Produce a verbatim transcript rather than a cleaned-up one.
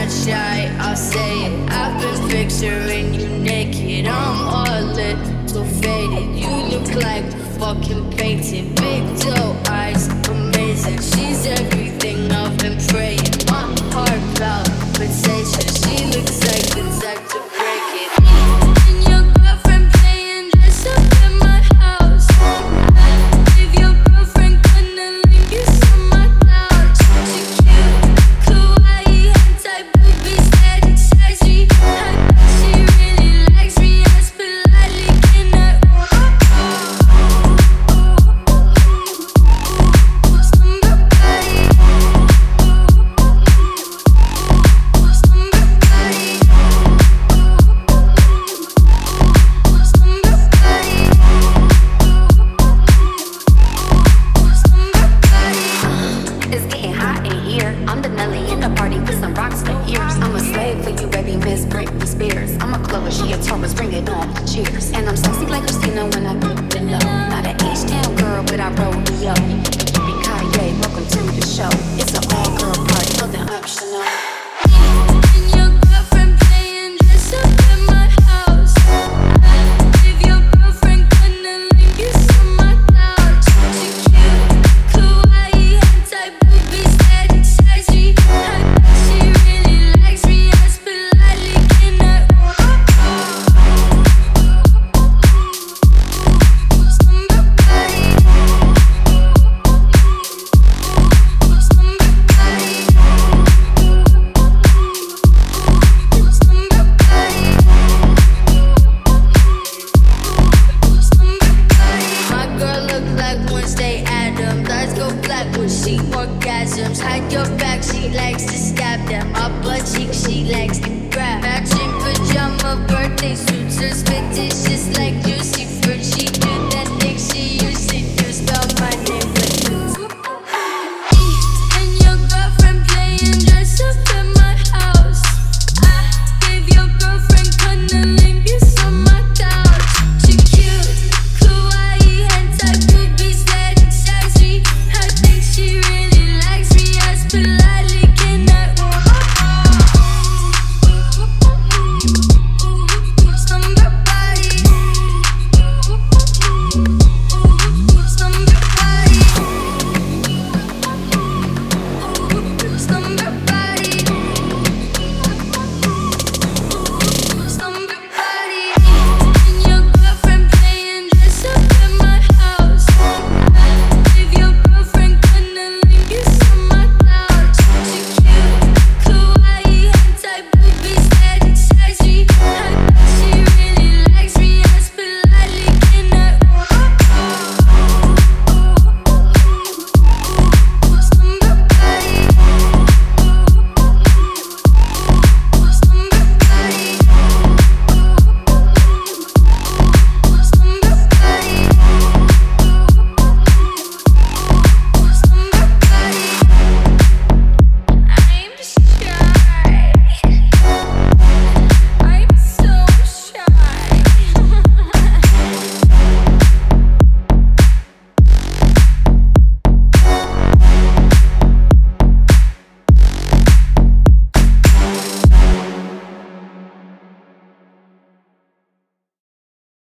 shy, I'll say it. I've been picturing you naked, I'm all lit, so faded. You look like fucking painted, big doe eyes, amazing. She's everything I've been praying. My heart palpitations, she looks like the type to break it. And your girlfriend playing dress up in my house. If your girlfriend couldn't link you on my couch. She cute, kawaii, hentai, boobies, static, sassy. She really likes me, I spit lightly, can I? It's getting hot in here. I'm the Nelly in the party with some rocks for ears. I'm a slave for you, baby, Miss Britney Spears. I'm a Clover, she a Taurus, bring it on, cheers. And I'm sexy like Christina when I get below. Not an H-Town girl, but I rodeo. Be Kanye, welcome to the show. It's an all-girl party, nothing optional. And your girlfriend playing dress up in my house. If your girlfriend couldn't link you on my couch. She cute, kawaii, hentai, boobies, static, sassy. She really likes me, I spit lightly, can I? My girl look like Wednesday Addams. Eyes go black when she orgasms. Hide your back, she likes to stab them. My butt cheek, she likes to grab. Matching pajama birthday suits. Her spit is just like juicy fruit. She do that thing she usually